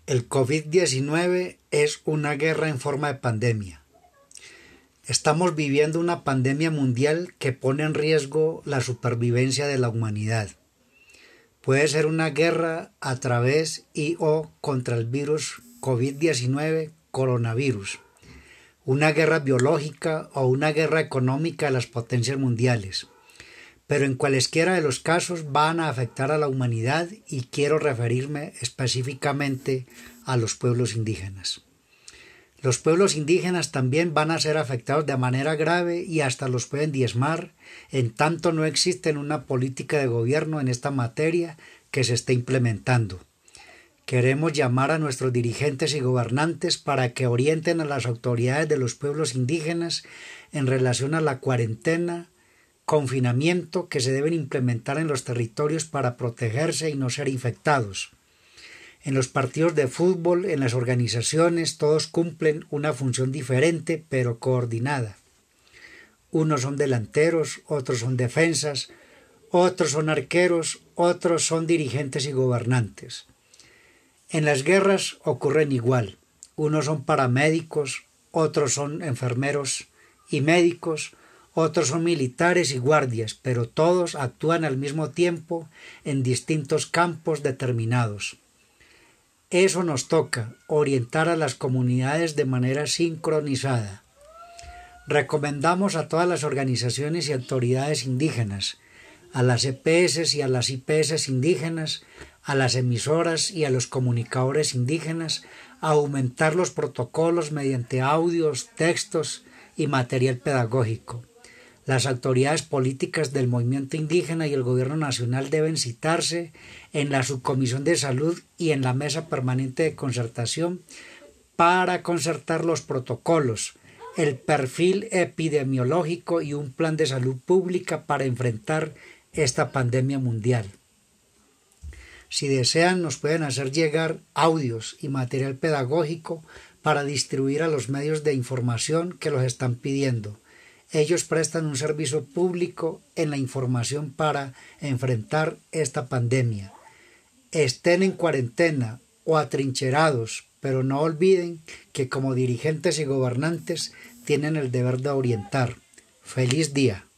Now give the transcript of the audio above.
El COVID-19 es una guerra en forma de pandemia. Estamos viviendo una pandemia mundial que pone en riesgo la supervivencia de la humanidad. Puede ser una guerra a través y/o contra el virus COVID-19, coronavirus, una guerra biológica o una guerra económica de las potencias mundiales. Pero en cualesquiera de los casos van a afectar a la humanidad y quiero referirme específicamente a los pueblos indígenas. Los pueblos indígenas también van a ser afectados de manera grave y hasta los pueden diezmar, en tanto no existe una política de gobierno en esta materia que se esté implementando. Queremos llamar a nuestros dirigentes y gobernantes para que orienten a las autoridades de los pueblos indígenas en relación a la cuarentena, confinamiento que se deben implementar en los territorios para protegerse y no ser infectados. En los partidos de fútbol, en las organizaciones, todos cumplen una función diferente pero coordinada. Unos son delanteros, otros son defensas, otros son arqueros, otros son dirigentes y gobernantes. En las guerras ocurren igual. Unos son paramédicos, otros son enfermeros y médicos, otros son militares y guardias, pero todos actúan al mismo tiempo en distintos campos determinados. Eso nos toca, orientar a las comunidades de manera sincronizada. Recomendamos a todas las organizaciones y autoridades indígenas, a las EPS y a las IPS indígenas, a las emisoras y a los comunicadores indígenas a aumentar los protocolos mediante audios, textos y material pedagógico. Las autoridades políticas del movimiento indígena y el gobierno nacional deben citarse en la Subcomisión de Salud y en la Mesa Permanente de Concertación para concertar los protocolos, el perfil epidemiológico y un plan de salud pública para enfrentar esta pandemia mundial. Si desean, nos pueden hacer llegar audios y material pedagógico para distribuir a los medios de información que los están pidiendo. Ellos prestan un servicio público en la información para enfrentar esta pandemia. Estén en cuarentena o atrincherados, pero no olviden que como dirigentes y gobernantes tienen el deber de orientar. ¡Feliz día!